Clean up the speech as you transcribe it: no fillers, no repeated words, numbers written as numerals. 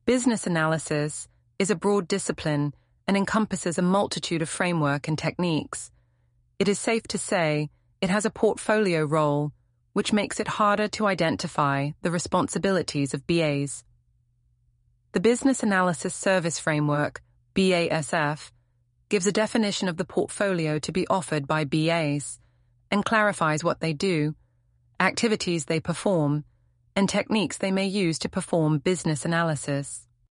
Business analysis is a broad discipline and encompasses a multitude of framework and techniques. It is safe to say it has a portfolio role, which makes it harder to identify the responsibilities of BAs. The Business Analysis Service Framework, BASF, gives a definition of the portfolio to be offered by BAs and clarifies what they do, activities they perform, and techniques they may use to perform business analysis.